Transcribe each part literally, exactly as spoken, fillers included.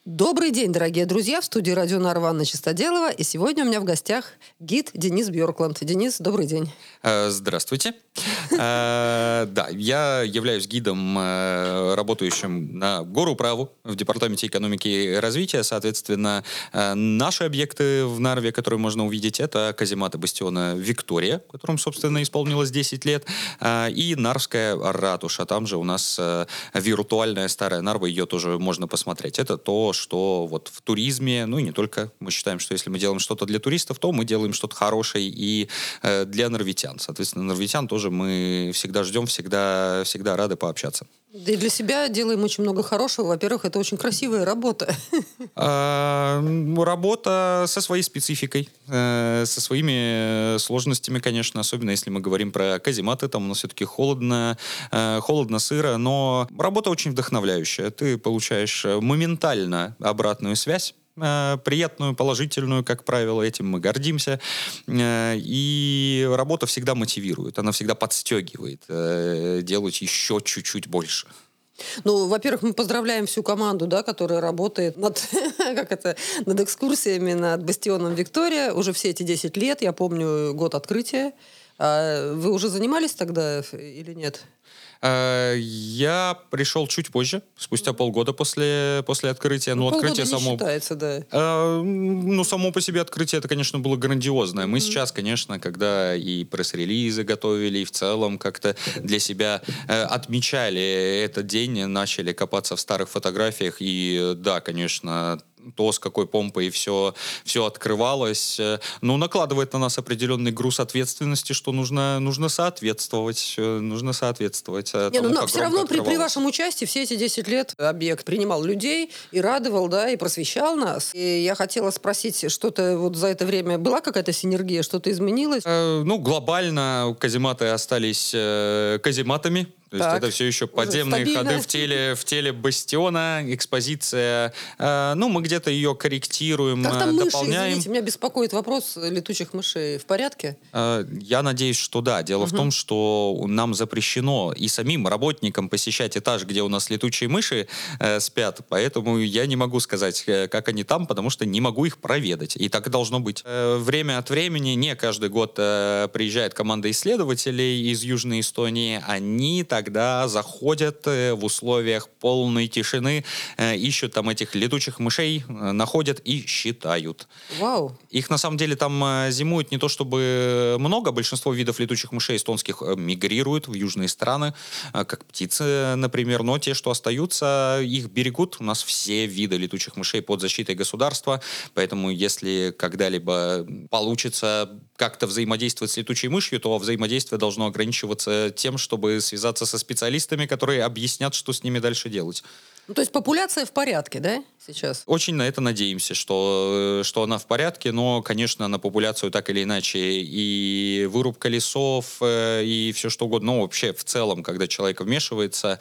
Добрый день, дорогие друзья, в студии радио Нарва Анна Чистоделова, и сегодня у меня в гостях гид Денис Бьоркланд. Денис, добрый день. Здравствуйте. Да, я являюсь гидом, работающим на Горуправу в Департаменте экономики и развития. Соответственно, наши объекты в Нарве, которые можно увидеть, это казематы бастиона Виктория, которому, собственно, исполнилось десять лет, и Нарвская ратуша. Там же у нас виртуальная старая Нарва, ее тоже можно посмотреть. Это то, что вот в туризме, ну и не только, мы считаем, что если мы делаем что-то для туристов, то мы делаем что-то хорошее и э, для нарвитян. Соответственно, нарвитян тоже мы всегда ждем, всегда, всегда рады пообщаться. Да и для себя делаем очень много хорошего. Во-первых, это очень красивая работа. Работа со своей спецификой, со своими сложностями, конечно, особенно если мы говорим про казематы, там у нас все-таки холодно, холодно, сыро, но работа очень вдохновляющая. Ты получаешь моментально обратную связь, приятную, положительную, как правило, этим мы гордимся. И работа всегда мотивирует, она всегда подстегивает делать еще чуть-чуть больше. Ну, во-первых, мы поздравляем всю команду, да, которая работает над, как это, над экскурсиями над бастионом Виктория уже все эти десять лет. Я помню год открытия. А вы уже занимались тогда или нет? Я пришел чуть позже, спустя полгода после, после открытия. Ну, ну, полгода открытие не само, считается, да. Э, ну, само по себе открытие, это, конечно, было грандиозное. Мы mm-hmm. сейчас, конечно, когда и пресс-релизы готовили, и в целом как-то для себя э, отмечали этот день, начали копаться в старых фотографиях. И да, конечно, то, с какой помпой все, все открывалось, ну, накладывает на нас определенный груз ответственности, что нужно, нужно соответствовать, нужно соответствовать Не, тому, ну, как все равно при, при вашем участии все эти десять лет объект принимал людей и радовал, да, и просвещал нас. И я хотела спросить, что-то вот за это время была какая-то синергия, что-то изменилось? Э, ну, глобально казематы остались э, казематами. То есть так, это все еще подземные ходы в теле, в теле бастиона, экспозиция. Э, ну, мы где-то ее корректируем, как там дополняем. Мыши, извините, меня беспокоит вопрос летучих мышей. В порядке? Э, я надеюсь, что да. Дело uh-huh. в том, что нам запрещено и самим работникам посещать этаж, где у нас летучие мыши э, спят. Поэтому я не могу сказать, как они там, потому что не могу их проведать. И так и должно быть. Э, время от времени, не каждый год э, приезжает команда исследователей из Южной Эстонии. Они тогда заходят в условиях полной тишины, ищут там этих летучих мышей, находят и считают. Вау. Их на самом деле там зимует не то чтобы много, большинство видов летучих мышей эстонских мигрируют в южные страны, как птицы, например, но те, что остаются, их берегут. У нас все виды летучих мышей под защитой государства, поэтому если когда-либо получится как-то взаимодействовать с летучей мышью, то взаимодействие должно ограничиваться тем, чтобы связаться со специалистами, которые объяснят, что с ними дальше делать. Ну, то есть популяция в порядке, да, сейчас? Очень на это надеемся, что, что она в порядке, но, конечно, на популяцию так или иначе и вырубка лесов, и все что угодно, ну, вообще в целом, когда человек вмешивается,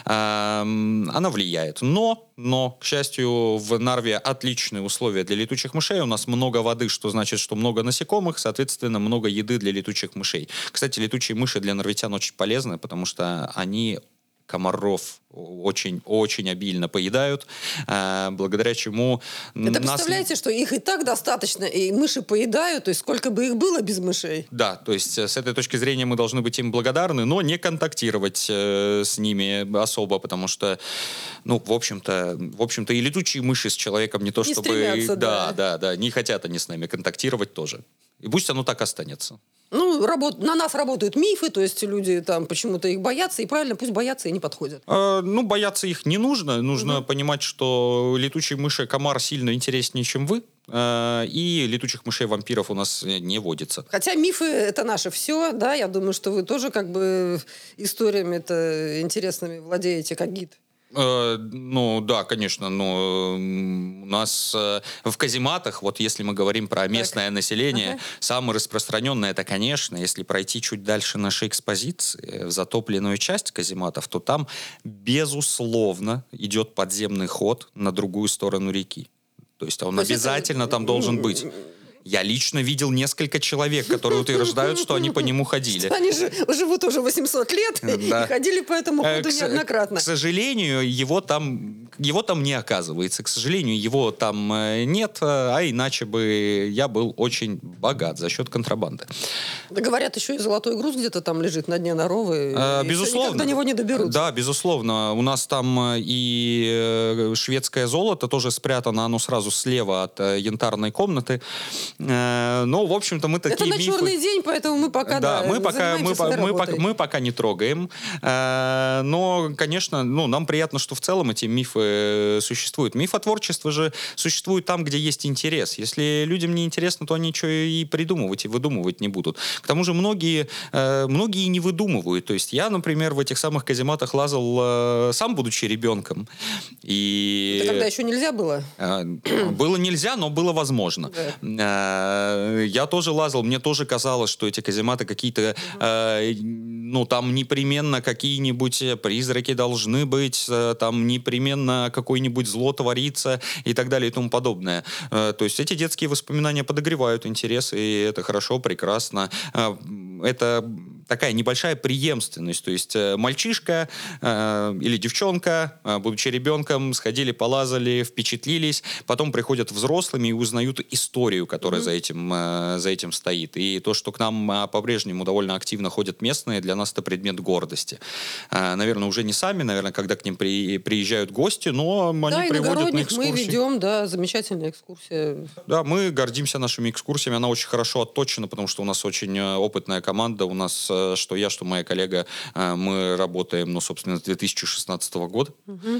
эм, она влияет. Но, но, к счастью, в Нарве отличные условия для летучих мышей, у нас много воды, что значит, что много насекомых, соответственно, много еды для летучих мышей. Кстати, летучие мыши для нарвитян очень полезны, потому что они комаров очень-очень обильно поедают, благодаря чему... Это нас... представляете, что их и так достаточно, и мыши поедают, то есть сколько бы их было без мышей? Да, то есть с этой точки зрения мы должны быть им благодарны, но не контактировать э, с ними особо, потому что, ну, в общем-то, в общем-то и летучие мыши с человеком не то не чтобы... Да, да, да, да, не хотят они с нами контактировать тоже. И пусть оно так останется. Ну, работ... на нас работают мифы, то есть люди там почему-то их боятся, и правильно, пусть боятся и не подходят. Э, ну, бояться их не нужно. Нужно угу. понимать, что летучие мыши, комар сильно интереснее, чем вы. Э, и летучих мышей-вампиров у нас не водится. Хотя мифы — это наше все, да, я думаю, что вы тоже как бы историями-то интересными владеете, как гид. Э, ну, да, конечно, но у нас э, в казематах, вот если мы говорим про местное так. население, ага. самое распространенное, это, конечно, если пройти чуть дальше нашей экспозиции, в затопленную часть казематов, то там, безусловно, идет подземный ход на другую сторону реки. То есть он то обязательно это... там должен быть. Я лично видел несколько человек, которые утверждают, что они по нему ходили. Они же живут уже восемьсот лет Да. и ходили по этому ходу К с- неоднократно. К сожалению, его там, его там не оказывается. К сожалению, его там э, нет, э, а иначе бы я был очень богат за счет контрабанды. Да, говорят, еще и золотой груз где-то там лежит на дне Наровы. Э, и Безусловно. никак до него не доберутся. Да, безусловно. У нас там э, и э, шведское золото тоже спрятано, оно сразу слева от э, янтарной комнаты. Э, Ну, в общем-то, мы такие Это на мифы... черный день, поэтому мы пока Да, да, мы пока, мы, занимаемся по- своей мы, пока, работой. мы пока не трогаем. Э, Но, конечно, ну, нам приятно, что в целом эти мифы существуют. Мифотворчество же существует там, где есть интерес. Если людям не интересно, то они ничего и придумывать, и выдумывать не будут. К тому же многие, э, многие не выдумывают. То есть я, например, в этих самых казематах лазал э, сам, будучи ребенком. И... Это когда еще нельзя было? Э, Было нельзя, но было возможно. Э, Я тоже лазал, мне тоже казалось, что эти казематы какие-то, э, ну, там непременно какие-нибудь призраки должны быть, э, там непременно какое-нибудь зло творится и так далее и тому подобное. Э, То есть эти детские воспоминания подогревают интерес, и это хорошо, прекрасно. Э, Это такая небольшая преемственность. То есть э, мальчишка э, или девчонка, э, будучи ребенком, сходили, полазали, впечатлились, потом приходят взрослыми и узнают историю, которая Мгм. за этим, э, за этим стоит. И то, что к нам э, по-прежнему довольно активно ходят местные, для нас это предмет гордости. Э, Наверное, уже не сами, наверное, когда к ним при- приезжают гости, но они Да, приводят на иногородних мы экскурсии. ведем, да, замечательная экскурсия. Да, мы гордимся нашими экскурсиями. Она очень хорошо отточена, потому что у нас очень э, опытная команда. У нас, э, что я, что моя коллега, э, мы работаем, ну, собственно, с две тысячи шестнадцатого года.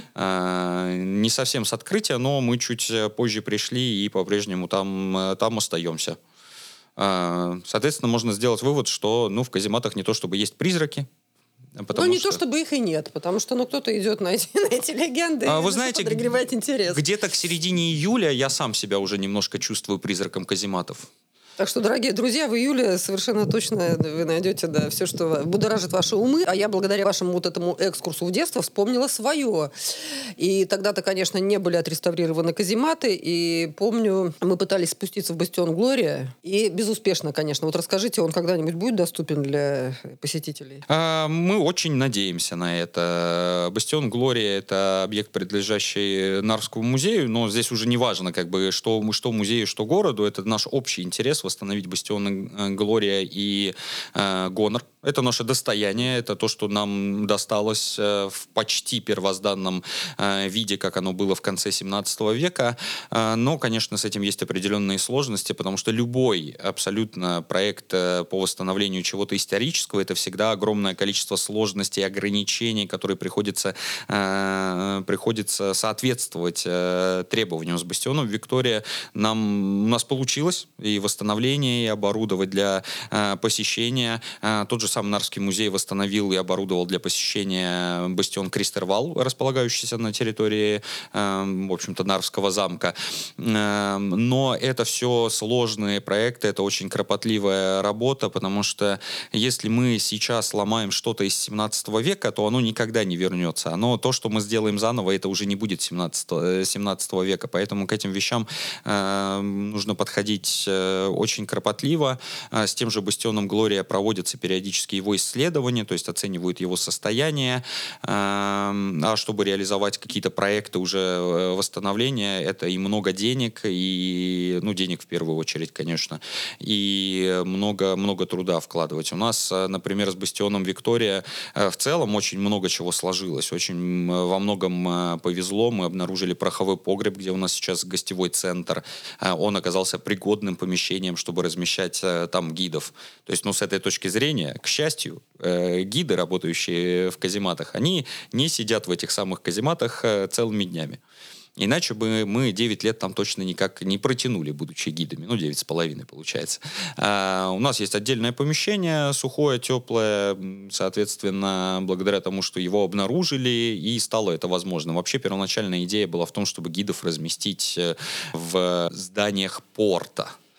Э, Не совсем с открытия, но мы чуть э, позже пришли и по-прежнему там, э, там остаемся. Э, Соответственно, можно сделать вывод, что, ну, в казематах не то чтобы есть призраки, Ну, потому не что... то, чтобы их и нет, потому что, ну, кто-то идет на эти, на эти легенды А и вы это знаете, подогревает интерес. где-то к середине июля я сам себя уже немножко чувствую призраком казематов. Так что, дорогие друзья, в июле совершенно точно вы найдете, да, все, что будоражит ваши умы. А я благодаря вашему вот этому экскурсу в детство вспомнила свое. И тогда-то, конечно, не были отреставрированы казематы. И помню, мы пытались спуститься в бастион Глория. И безуспешно, конечно. Вот расскажите, он когда-нибудь будет доступен для посетителей? А, Мы очень надеемся на это. Бастион Глория — это объект, принадлежащий Нарвскому музею, но здесь уже не важно, как бы, что, что музею, что городу. Это наш общий интерес — восстановить бастион э, Глория и э, Гонор. Это наше достояние, это то, что нам досталось э, в почти первозданном э, виде, как оно было в конце семнадцатого века. Э, но, конечно, с этим есть определенные сложности, потому что любой абсолютно проект э, по восстановлению чего-то исторического — это всегда огромное количество сложностей, ограничений, которые приходится, э, приходится соответствовать э, требованиям. С бастионом Виктория нам, у нас получилось и восстановление, и оборудовать для э, посещения. Э, тот же сам Нарвский музей восстановил и оборудовал для посещения бастион Кристервал, располагающийся на территории, э, в общем-то, Нарвского замка. Э, но это все сложные проекты, это очень кропотливая работа, потому что если мы сейчас ломаем что-то из семнадцатого века, то оно никогда не вернется. Оно, то, что мы сделаем заново, это уже не будет семнадцатого, семнадцатого века. Поэтому к этим вещам э, нужно подходить э, очень кропотливо. Э, с тем же бастионом Глория проводятся периодически его исследования, то есть оценивают его состояние. А чтобы реализовать какие-то проекты уже восстановления, это и много денег, и, ну, денег в первую очередь, конечно, и много, много труда вкладывать. У нас, например, с бастионом Виктория в целом очень много чего сложилось. Очень во многом повезло. Мы обнаружили пороховой погреб, где у нас сейчас гостевой центр. Он оказался пригодным помещением, чтобы размещать там гидов. То есть, ну, с этой точки зрения, к счастью, э, гиды, работающие в казематах, они не сидят в этих самых казематах э, целыми днями. Иначе бы мы девять лет там точно никак не протянули, будучи гидами. Ну, девять с половиной получается. А, у нас есть отдельное помещение, сухое, теплое, соответственно, благодаря тому, что его обнаружили, и стало это возможным. Вообще, первоначальная идея была в том, чтобы гидов разместить в зданиях порта.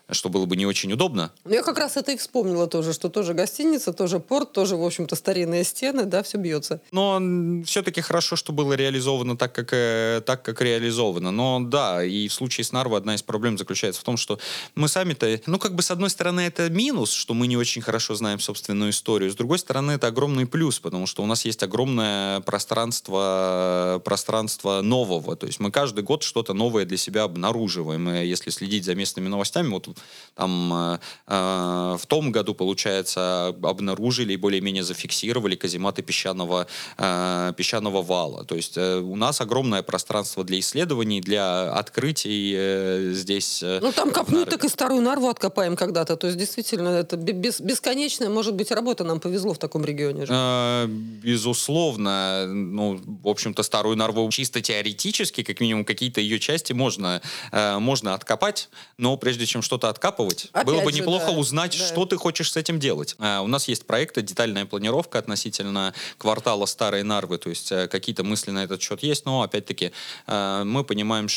что было бы не очень удобно. Ну, я как раз это и вспомнила тоже, что тоже гостиница, тоже порт, тоже, в общем-то, старинные стены, да, все бьется. Но все-таки хорошо, что было реализовано так, как, э, так, как реализовано. Но да, и в случае с Нарвой одна из проблем заключается в том, что мы сами-то, ну, как бы, с одной стороны, это минус, что мы не очень хорошо знаем собственную историю, с другой стороны, это огромный плюс, потому что у нас есть огромное пространство, пространство нового, то есть мы каждый год что-то новое для себя обнаруживаем, и если следить за местными новостями, вот там э, э, в том году, получается, обнаружили и более-менее зафиксировали казематы песчаного, э, песчаного вала, то есть э, у нас огромное пространство для исследований, для открытий э, здесь. Э, ну, там копнуть, так и старую Нарву откопаем когда-то, то есть действительно это без, бесконечная, может быть, работа, нам повезло в таком регионе же. Э, безусловно, ну, в общем-то, старую Нарву чисто теоретически, как минимум, какие-то ее части можно, э, можно откопать, но прежде чем что-то откапывать, опять было бы же, неплохо да, узнать, да. что ты хочешь с этим делать. Э, у нас есть проект, детальная планировка относительно квартала Старой Нарвы, то есть э, какие-то мысли на этот счет есть, но, опять-таки, э, мы понимаем,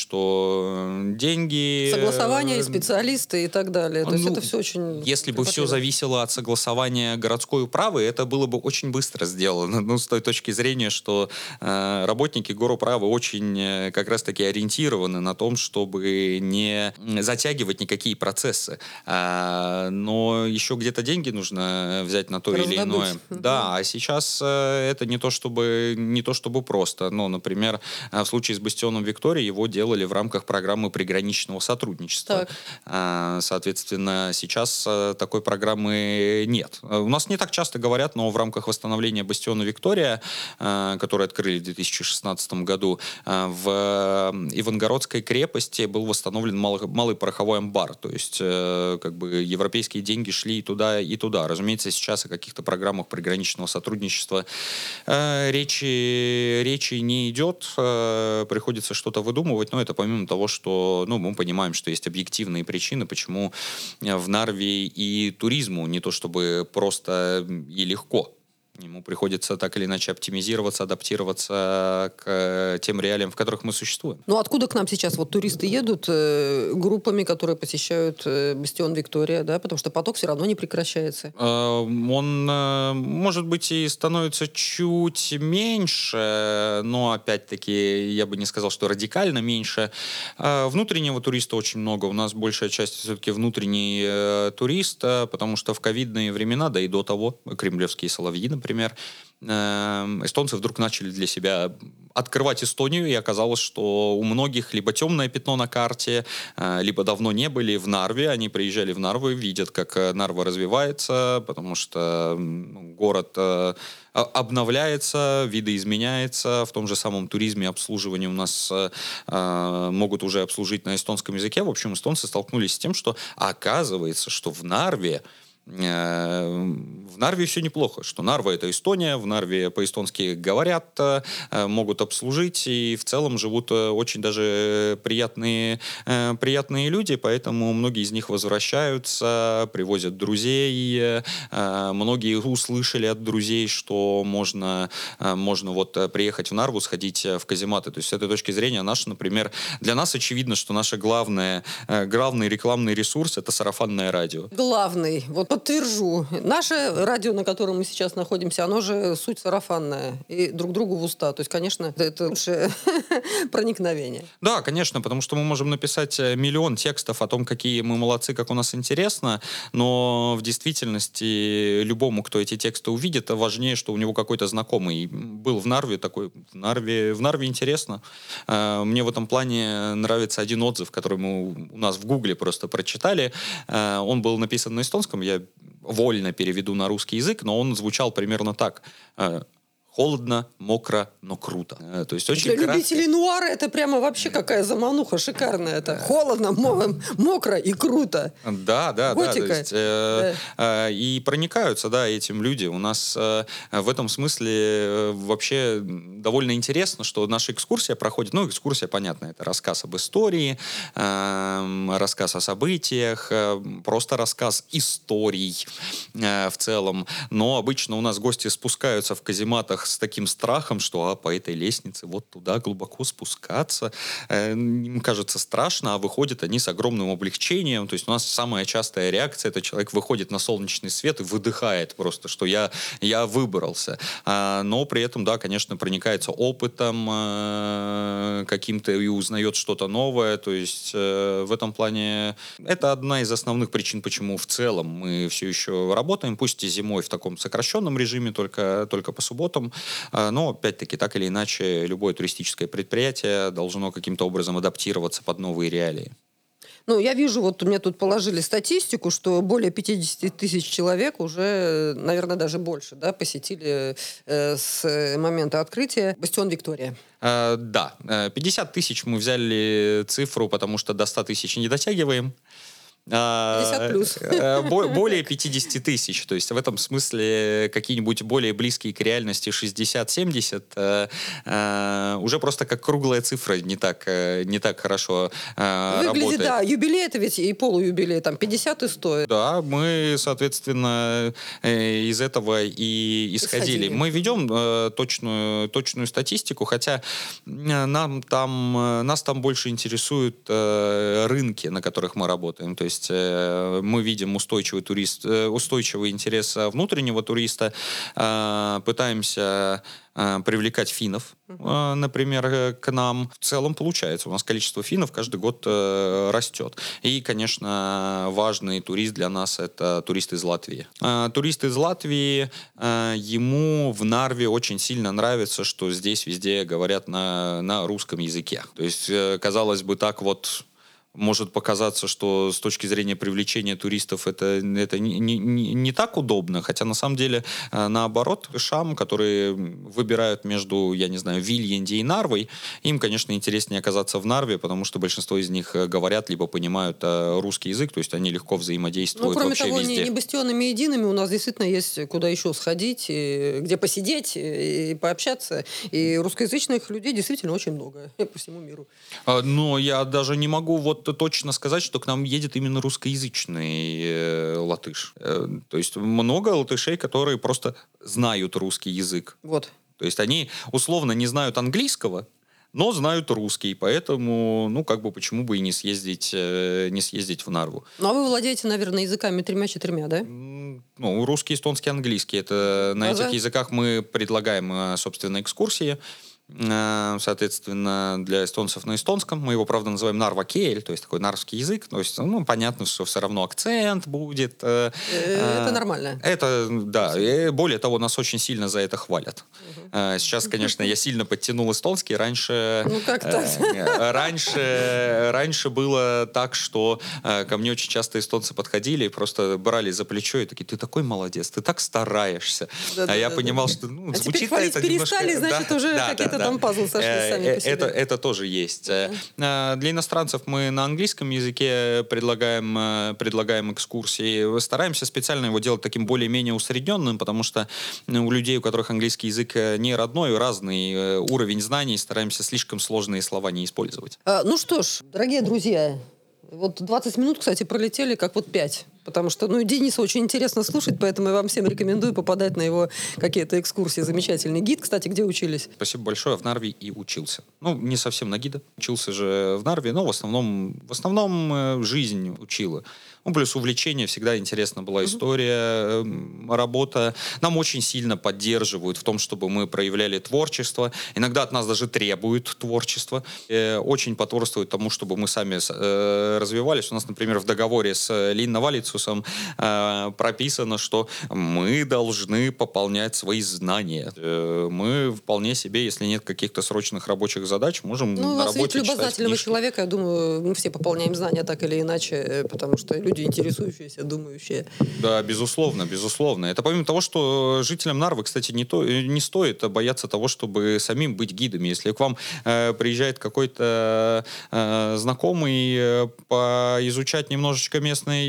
что деньги... Согласование, специалисты и так далее, то есть ну, это все очень... Если бы все зависело от согласования городской управы, это было бы очень быстро сделано. Ну, с той точки зрения, что э, работники горуправы очень э, как раз-таки ориентированы на том, чтобы не затягивать никакие процессы. А, но еще где-то деньги нужно взять на то Раздобыть. или иное. Угу. Да, а сейчас э, это не то, чтобы, не то чтобы просто. Ну, например, в случае с бастионом Виктории его делали в рамках программы приграничного сотрудничества. А, соответственно, сейчас э, такой программы нет. У нас не так часто говорят, но в рамках восстановления бастиона Виктория, э, который открыли в две тысячи шестнадцатом году, э, в Ивангородской крепости был восстановлен малый, малый пороховой амбар. То есть, э, как бы, европейские деньги шли и туда, и туда. Разумеется, сейчас о каких-то программах приграничного сотрудничества э, речи, речи не идет. Э, приходится что-то выдумывать, но это помимо того, что, ну, мы понимаем, что есть объективные причины, почему в Нарве и туризму не то чтобы просто и легко. Ему приходится так или иначе оптимизироваться, адаптироваться к тем реалиям, в которых мы существуем. Ну, откуда к нам сейчас вот туристы едут э, группами, которые посещают э, бастион Виктория, да, потому что поток все равно не прекращается. Э, он, э, может быть, и становится чуть меньше, но, опять-таки, я бы не сказал, что радикально меньше. Э, внутреннего туриста очень много. У нас большая часть все-таки внутренний э, турист, потому что в ковидные времена, да и до того, кремлевские соловьи, например, Например, эстонцы вдруг начали для себя открывать Эстонию, и оказалось, что у многих либо темное пятно на карте, либо давно не были в Нарве. Они приезжали в Нарву и видят, как Нарва развивается, потому что город обновляется, видоизменяется. В том же самом туризме обслуживание у нас э, могут уже обслужить на эстонском языке. В общем, эстонцы столкнулись с тем, что оказывается, что в Нарве В Нарве все неплохо, что Нарва — это Эстония, в Нарве по-эстонски говорят, могут обслужить, и в целом живут очень даже приятные, приятные люди, поэтому многие из них возвращаются, привозят друзей, многие услышали от друзей, что можно, можно вот приехать в Нарву, сходить в казематы. То есть с этой точки зрения наш, например, для нас очевидно, что наш главный, главный рекламный ресурс — это сарафанное радио. Главный, вот подтвержу. Наше радио, на котором мы сейчас находимся, оно же суть сарафанная. И друг другу в уста. То есть, конечно, это лучшее проникновение. Да, конечно, потому что мы можем написать миллион текстов о том, какие мы молодцы, как у нас интересно, но в действительности любому, кто эти тексты увидит, важнее, что у него какой-то знакомый был в Нарве, такой, в Нарве, в Нарве интересно. Мне в этом плане нравится один отзыв, который мы у нас в Гугле просто прочитали. Он был написан на эстонском, я вольно переведу на русский язык, но он звучал примерно так. Холодно, мокро, но круто. То есть очень Для кратко. любителей нуара это прямо вообще какая замануха шикарная. Это холодно, мокро и круто. Да, да, Готика. да. То есть, э, да. э, и проникаются, да, этим люди. У нас э, в этом смысле э, вообще довольно интересно, что наша экскурсия проходит. Ну, экскурсия, понятно, это рассказ об истории, э, рассказ о событиях, э, просто рассказ историй э, в целом. Но обычно у нас гости спускаются в казематах страх, с таким страхом, что а, по этой лестнице вот туда глубоко спускаться, э, им кажется страшно, а выходят они с огромным облегчением. То есть у нас самая частая реакция — это человек выходит на солнечный свет и выдыхает просто, что я, я выбрался. А, но при этом, да, конечно, проникается опытом э, каким-то и узнает что-то новое. То есть э, в этом плане это одна из основных причин, почему в целом мы все еще работаем, пусть и зимой в таком сокращенном режиме, только, только по субботам. А, но, опять-таки, так или иначе, любое туристическое предприятие должно каким-то образом адаптироваться под новые реалии. Ну, я вижу, вот мне тут положили статистику, что более пятьдесят тысяч человек уже, наверное, даже больше, да, посетили э, с момента открытия бастион Виктория. А, да, пятьдесят тысяч мы взяли цифру, потому что до ста тысяч не дотягиваем. пятьдесят плюс. Более пятьдесят тысяч. То есть в этом смысле какие-нибудь более близкие к реальности шестьдесят-семьдесят уже просто как круглая цифра не так, не так хорошо Выглядит, работает. да, юбилей это ведь и полуюбилей, там пятьдесят и сто. Да, мы, соответственно, из этого и исходили. Исходили. Мы ведем точную, точную статистику, хотя нам там, нас там больше интересуют рынки, на которых мы работаем. То есть мы видим устойчивый, турист, устойчивый интерес внутреннего туриста, пытаемся привлекать финнов, uh-huh. например, к нам. В целом получается. У нас количество финнов каждый год растет. И, конечно, важный турист для нас — это турист из Латвии. Турист из Латвии, ему в Нарве очень сильно нравится, что здесь везде говорят на, на русском языке. То есть, казалось бы, так вот может показаться, что с точки зрения привлечения туристов это, это не, не, не так удобно, хотя на самом деле наоборот, шам, которые выбирают между, я не знаю, Вильянди и Нарвой, им, конечно, интереснее оказаться в Нарве, потому что большинство из них говорят либо понимают русский язык, то есть они легко взаимодействуют. Ну, кроме вообще того, везде. не, не бастионами едиными у нас действительно есть куда еще сходить, и где посидеть и пообщаться, и русскоязычных людей действительно очень много по всему миру. Но я даже не могу вот точно сказать, что к нам едет именно русскоязычный э, латыш. Э, то есть много латышей, которые просто знают русский язык. Вот. То есть они условно не знают английского, но знают русский, поэтому, ну, как бы, почему бы и не съездить, э, не съездить в Нарву. Ну, а вы владеете, наверное, языками тремя-четырьмя, да? Ну, русский, эстонский, английский. Это на Ага. этих языках мы предлагаем, собственно, экскурсии. Соответственно, для эстонцев на эстонском. Мы его, правда, называем нарвакеэль, то есть такой нарвский язык. То есть, ну, понятно, что все равно акцент будет. Это нормально. Это, да. И более того, нас очень сильно за это хвалят. Угу. Сейчас, конечно, я сильно подтянул эстонский. Раньше... Ну, как так? Раньше, раньше было так, что ко мне очень часто эстонцы подходили и просто брали за плечо и такие: ты такой молодец, ты так стараешься. Да, а да, я да, понимал, да. что ну, а звучит теперь это перестали, немножко... значит, да, уже да, какие-то да, там пазлы сошлись сами по себе. Это, это тоже есть. Uh-huh. Для иностранцев мы на английском языке предлагаем, предлагаем экскурсии. Стараемся специально его делать таким более-менее усредненным, потому что у людей, у которых английский язык не родной, разный уровень знаний, стараемся слишком сложные слова не использовать. А, ну что ж, дорогие друзья, вот двадцать минут, кстати, пролетели как вот пять. Потому что, ну, Дениса очень интересно слушать, поэтому я вам всем рекомендую попадать на его какие-то экскурсии. Замечательный гид. Кстати, где учились? Спасибо большое. В Нарве и учился. Ну, не совсем на гида. Учился же в Нарве, но в основном, в основном жизнь учила. Ну, плюс увлечение. Всегда интересна была история, mm-hmm. работа. Нам очень сильно поддерживают в том, чтобы мы проявляли творчество. Иногда от нас даже требуют творчества. И очень потворствуют тому, чтобы мы сами э, развивались. У нас, например, в договоре с Линна Валицусом э, прописано, что мы должны пополнять свои знания. Э, мы вполне себе, если нет каких-то срочных рабочих задач, можем ну, на у вас работе ведь читать любознательного книжки. человека, я думаю, мы все пополняем знания так или иначе, потому что люди интересующиеся, думающие. Да, безусловно, безусловно. Это помимо того, что жителям Нарвы, кстати, не, то, не стоит бояться того, чтобы самим быть гидами. Если к вам э, приезжает какой-то э, знакомый э, поизучать немножечко местные истории,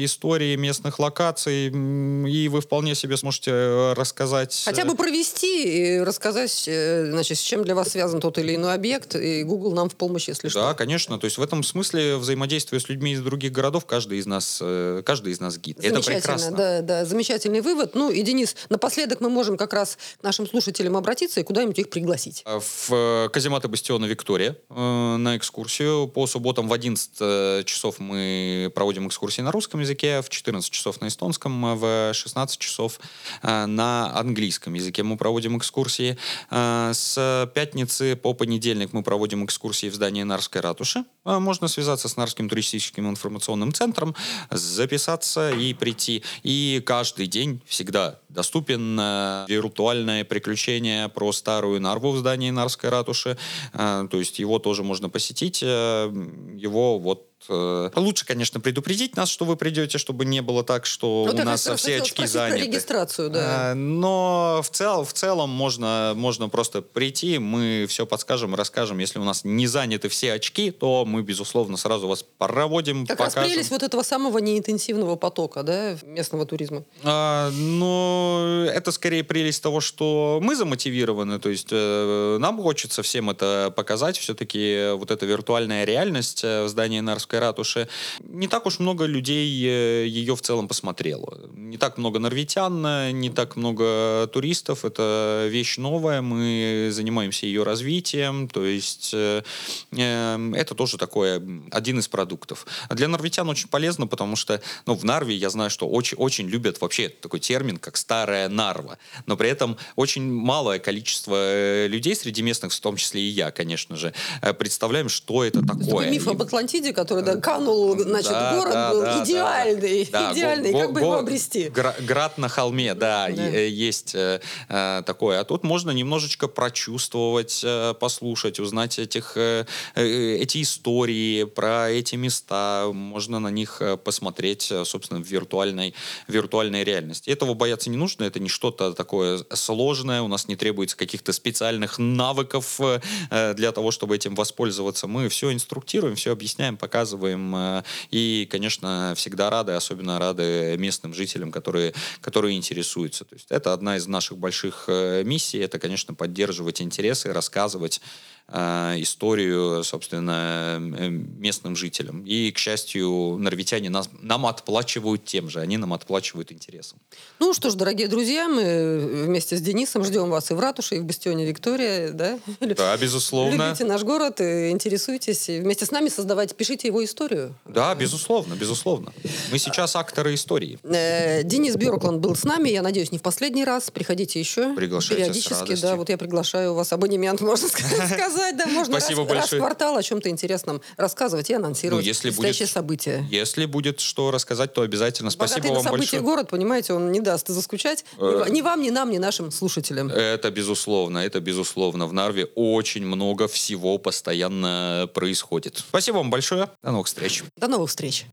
истории местных локаций, и вы вполне себе сможете рассказать... Хотя бы провести и рассказать, значит, с чем для вас связан тот или иной объект, и Google нам в помощь, если да, что. Да, конечно. То есть в этом смысле взаимодействие с людьми из других городов, каждый из нас, каждый из нас гид. Это прекрасно. Да, да, замечательный вывод. Ну и, Денис, напоследок мы можем как раз к нашим слушателям обратиться и куда-нибудь их пригласить. В казематы бастиона Виктория э, на экскурсию. По субботам в одиннадцать часов мы проводим экскурсии на русском языке, в четырнадцать часов на эстонском, в шестнадцать часов э, на английском языке мы проводим экскурсии. Э, с пятницы по понедельник мы проводим экскурсии в здании Нарской ратуши. Э, можно связаться с Нарским туристическим информационным центром, записаться и прийти. И каждый день всегда доступен э, виртуальное приключение про старую Нарву в здании Нарской ратуши. Э, то есть его тоже можно посетить. Э, его вот лучше, конечно, предупредить нас, что вы придете, чтобы не было так, что вот у нас все очки заняты. Про регистрацию, да. Но в, цел, в целом можно, можно просто прийти, мы все подскажем, расскажем. Если у нас не заняты все очки, то мы, безусловно, сразу вас проводим, как покажем. Как раз прелесть вот этого самого неинтенсивного потока, да, местного туризма. А, но это скорее прелесть того, что мы замотивированы, то есть э, нам хочется всем это показать. Все-таки вот эта виртуальная реальность в здании Нарской ратуши, не так уж много людей ее в целом посмотрело. Не так много нарвитян, не так много туристов. Это вещь новая, мы занимаемся ее развитием, то есть э, э, это тоже такое, один из продуктов. А для нарвитян очень полезно, потому что ну, в Нарве я знаю, что очень, очень любят вообще такой термин, как «старая Нарва», но при этом очень малое количество людей среди местных, в том числе и я, конечно же, представляем, что это такое. Такой миф об Атлантиде, который да, канул, значит, да, город да, был да, идеальный, да, идеальный, го, как го, бы его обрести? Град на холме, да, да. есть э, такое. А тут можно немножечко прочувствовать, э, послушать, узнать этих, э, эти истории про эти места. Можно на них посмотреть, собственно, в виртуальной, виртуальной реальности. Этого бояться не нужно, это не что-то такое сложное, у нас не требуется каких-то специальных навыков э, для того, чтобы этим воспользоваться. Мы все инструктируем, все объясняем, показываем. И, конечно, всегда рады, особенно рады местным жителям, которые, которые интересуются. То есть это одна из наших больших миссий. Это, конечно, поддерживать интересы, рассказывать э, историю, собственно, местным жителям. И, к счастью, нарвитяне нас, нам отплачивают тем же. Они нам отплачивают интересом. Ну что ж, дорогие друзья, мы вместе с Денисом ждем вас и в ратуше, и в бастионе Виктория. Да, да, безусловно. Любите наш город, интересуйтесь. Вместе с нами создавайте, пишите его историю. Да, безусловно, безусловно. Мы сейчас акторы истории. Денис Бьоркланд был с нами, я надеюсь, не в последний раз. Приходите еще. Приглашайте периодически. Да, вот я приглашаю вас, абонемент, можно сказать. Да, можно Спасибо раз, большое. раз в квартал о чем-то интересном рассказывать и анонсировать ну, если предстоящие будет, события. Если будет что рассказать, то обязательно. Спасибо Богатый вам на события большое. город, понимаете, он не даст заскучать э... ни вам, ни нам, ни нашим слушателям. Это безусловно, это безусловно. В Нарве очень много всего постоянно происходит. Спасибо вам большое. До новых встреч. До новых встреч.